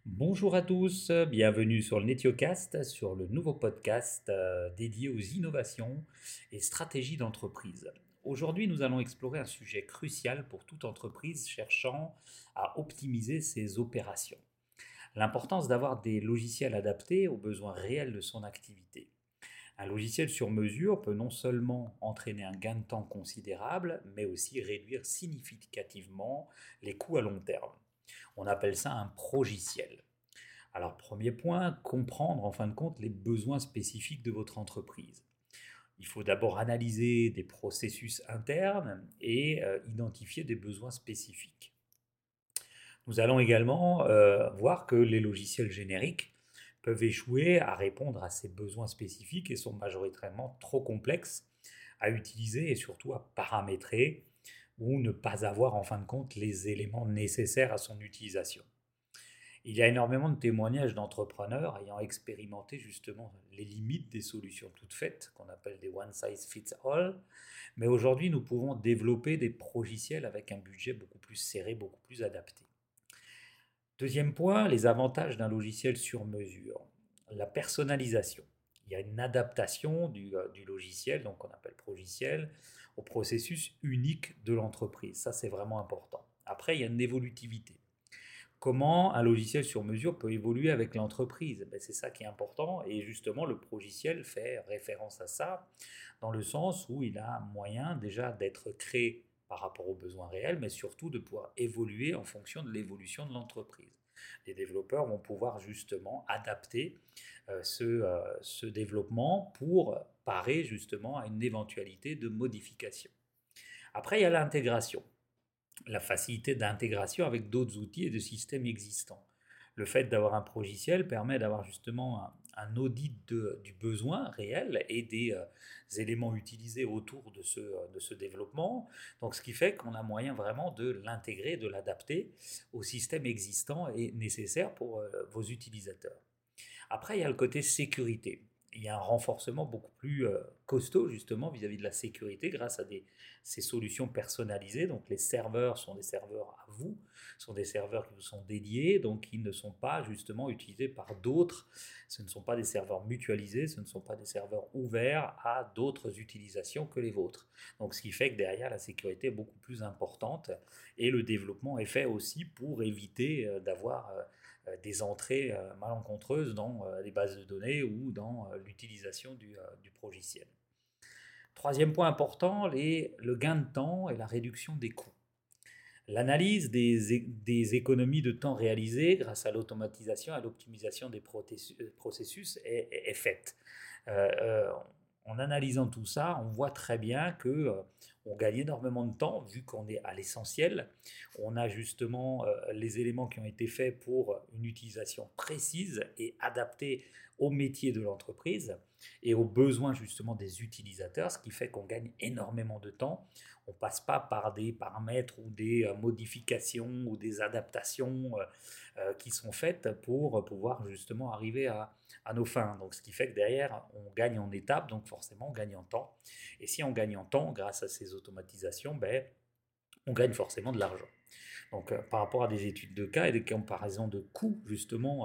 Bonjour à tous, bienvenue sur le Netiocast, sur le nouveau podcast dédié aux innovations et stratégies d'entreprise. Aujourd'hui, nous allons explorer un sujet crucial pour toute entreprise cherchant à optimiser ses opérations. L'importance d'avoir des logiciels adaptés aux besoins réels de son activité. Un logiciel sur mesure peut non seulement entraîner un gain de temps considérable, mais aussi réduire significativement les coûts à long terme. On appelle ça un progiciel. Alors, premier point, comprendre en fin de compte les besoins spécifiques de votre entreprise. Il faut d'abord analyser des processus internes et identifier des besoins spécifiques. Nous allons également voir que les logiciels génériques peuvent échouer à répondre à ces besoins spécifiques et sont majoritairement trop complexes à utiliser et surtout à paramétrer ou ne pas avoir en fin de compte les éléments nécessaires à son utilisation. Il y a énormément de témoignages d'entrepreneurs ayant expérimenté justement les limites des solutions toutes faites, qu'on appelle des one size fits all. Mais aujourd'hui, nous pouvons développer des progiciels avec un budget beaucoup plus serré, beaucoup plus adapté. Deuxième point, les avantages d'un logiciel sur mesure. La personnalisation. Il y a une adaptation du logiciel, donc qu'on appelle progiciel, au processus unique de l'entreprise. Ça, c'est vraiment important. Après, il y a une évolutivité. Comment un logiciel sur mesure peut évoluer avec l'entreprise? Ben, c'est ça qui est important et justement le progiciel fait référence à ça dans le sens où il a moyen déjà d'être créé par rapport aux besoins réels, mais surtout de pouvoir évoluer en fonction de l'évolution de l'entreprise. Les développeurs vont pouvoir justement adapter ce développement pour parer justement à une éventualité de modification. Après, il y a l'intégration, la facilité d'intégration avec d'autres outils et de systèmes existants. Le fait d'avoir un progiciel permet d'avoir justement un audit du besoin réel et des éléments utilisés autour de ce développement. Donc, ce qui fait qu'on a moyen vraiment de l'intégrer, de l'adapter au système existant et nécessaire pour vos utilisateurs. Après, il y a le côté sécurité. Il y a un renforcement beaucoup plus costaud justement vis-à-vis de la sécurité grâce à ces solutions personnalisées. Donc les serveurs sont des serveurs à vous, sont des serveurs qui vous sont dédiés, donc ils ne sont pas justement utilisés par d'autres. Ce ne sont pas des serveurs mutualisés, ce ne sont pas des serveurs ouverts à d'autres utilisations que les vôtres. Donc ce qui fait que derrière la sécurité est beaucoup plus importante et le développement est fait aussi pour éviter d'avoir des entrées malencontreuses dans les bases de données ou dans l'utilisation du progiciel. Troisième point important, le gain de temps et la réduction des coûts. L'analyse des économies de temps réalisées grâce à l'automatisation et à l'optimisation des processus est faite. Euh, euh, En analysant tout ça, on voit très bien que on gagne énormément de temps vu qu'on est à l'essentiel. On a justement les éléments qui ont été faits pour une utilisation précise et adaptée au métier de l'entreprise et aux besoins justement des utilisateurs, ce qui fait qu'on gagne énormément de temps. On ne passe pas par des paramètres ou des modifications ou des adaptations qui sont faites pour pouvoir justement arriver à nos fins. Donc, ce qui fait que derrière, on gagne en étapes, donc forcément, on gagne en temps. Et si on gagne en temps grâce à ces automatisations, ben, on gagne forcément de l'argent. Donc, par rapport à des études de cas et des comparaisons de coûts, justement,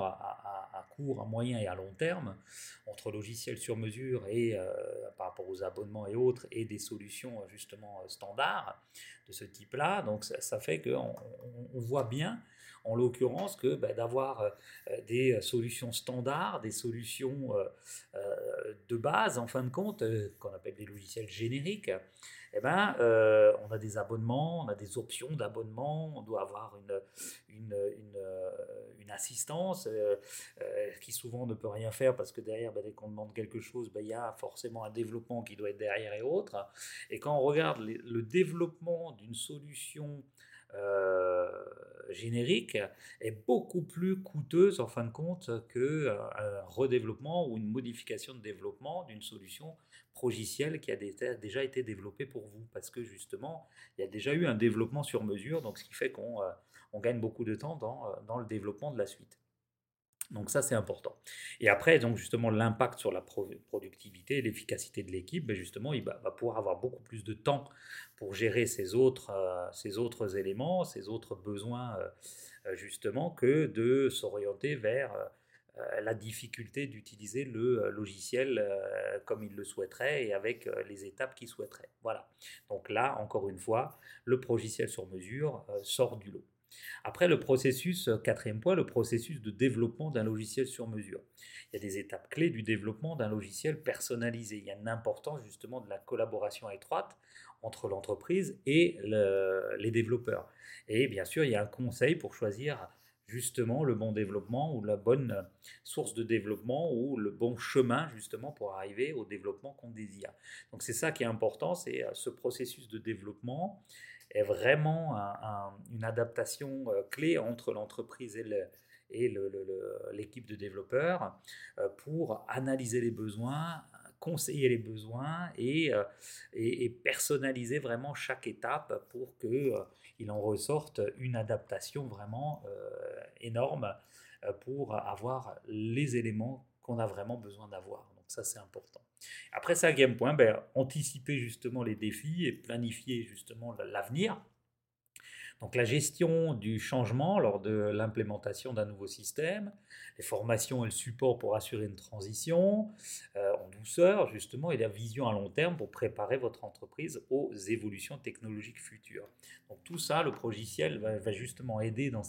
à court, à moyen et à long terme, entre logiciels sur mesure et par rapport aux abonnements et autres, et des solutions, justement, standards de ce type-là, donc ça fait qu'on on voit bien, en l'occurrence, que bah, d'avoir des solutions standards, des solutions de base, en fin de compte, qu'on appelle des logiciels génériques, eh ben, on a des abonnements, on a des options d'abonnement, on doit avoir une assistance qui souvent ne peut rien faire parce que derrière, ben, dès qu'on demande quelque chose, ben, il y a forcément un développement qui doit être derrière et autres. Et quand on regarde le développement d'une solution euh, générique est beaucoup plus coûteuse en fin de compte qu'un redéveloppement ou une modification de développement d'une solution progicielle qui a déjà été développée pour vous parce que justement il y a déjà eu un développement sur mesure, donc ce qui fait qu'on on gagne beaucoup de temps dans le développement de la suite. Donc ça, c'est important. Et après, donc justement, l'impact sur la productivité et l'efficacité de l'équipe, ben justement, il va pouvoir avoir beaucoup plus de temps pour gérer ces autres éléments, ces autres besoins, justement, que de s'orienter vers la difficulté d'utiliser le logiciel comme il le souhaiterait et avec les étapes qu'il souhaiterait. Voilà. Donc là, encore une fois, le logiciel sur mesure sort du lot. Après, le processus, quatrième point, le processus de développement d'un logiciel sur mesure. Il y a des étapes clés du développement d'un logiciel personnalisé. Il y a une importance justement de la collaboration étroite entre l'entreprise et les développeurs. Et bien sûr, il y a un conseil pour choisir justement le bon développement ou la bonne source de développement ou le bon chemin justement pour arriver au développement qu'on désire. Donc c'est ça qui est important, c'est ce processus de développement est vraiment une adaptation clé entre l'entreprise et l'équipe de développeurs pour analyser les besoins, conseiller les besoins et personnaliser vraiment chaque étape pour qu'il en ressorte une adaptation vraiment énorme pour avoir les éléments qu'on a vraiment besoin d'avoir. Donc ça, c'est important. Après, cinquième point, ben, anticiper justement les défis et planifier justement l'avenir. Donc la gestion du changement lors de l'implémentation d'un nouveau système, les formations et le support pour assurer une transition en douceur justement et la vision à long terme pour préparer votre entreprise aux évolutions technologiques futures. Donc tout ça, le logiciel va justement aider dans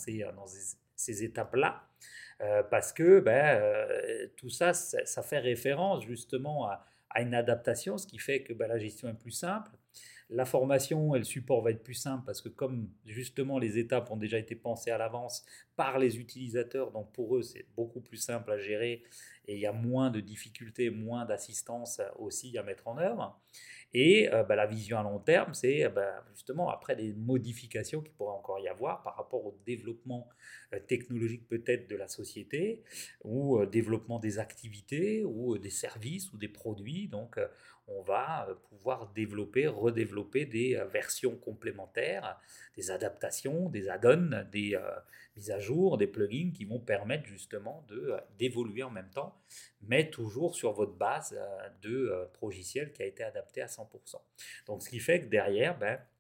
ces étapes-là parce que tout ça, ça fait référence justement à une adaptation, ce qui fait que la gestion est plus simple. La formation et le support va être plus simple parce que comme justement les étapes ont déjà été pensées à l'avance par les utilisateurs, donc pour eux c'est beaucoup plus simple à gérer et il y a moins de difficultés, moins d'assistance aussi à mettre en œuvre. Et la vision à long terme, c'est justement après des modifications qu'il pourrait encore y avoir par rapport au développement technologique peut-être de la société ou développement des activités ou des services ou des produits. Donc on va pouvoir développer, redévelopper des versions complémentaires, des adaptations, des add-ons, des mises à jour, des plugins qui vont permettre justement d'évoluer en même temps, mais toujours sur votre base de logiciel qui a été adapté à 100%. Donc ce qui fait que derrière,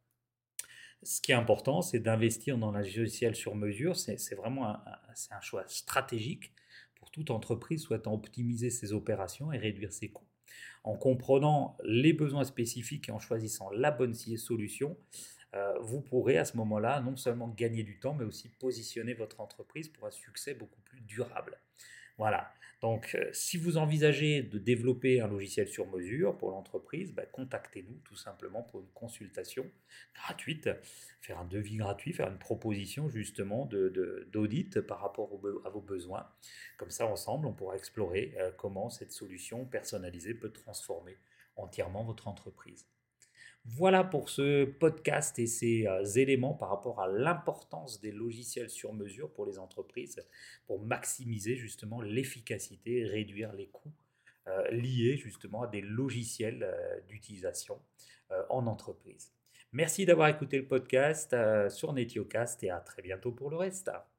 ce qui est important, c'est d'investir dans un logiciel sur mesure. C'est vraiment un choix stratégique pour toute entreprise souhaitant optimiser ses opérations et réduire ses coûts. En comprenant les besoins spécifiques et en choisissant la bonne solution, vous pourrez à ce moment-là non seulement gagner du temps, mais aussi positionner votre entreprise pour un succès beaucoup plus durable. Voilà. Donc, si vous envisagez de développer un logiciel sur mesure pour l'entreprise, contactez-nous tout simplement pour une consultation gratuite, faire un devis gratuit, faire une proposition justement d'audit par rapport à vos besoins. Comme ça, ensemble, on pourra explorer comment cette solution personnalisée peut transformer entièrement votre entreprise. Voilà pour ce podcast et ces éléments par rapport à l'importance des logiciels sur mesure pour les entreprises, pour maximiser justement l'efficacité et réduire les coûts liés justement à des logiciels d'utilisation en entreprise. Merci d'avoir écouté le podcast sur Netiocast et à très bientôt pour le reste.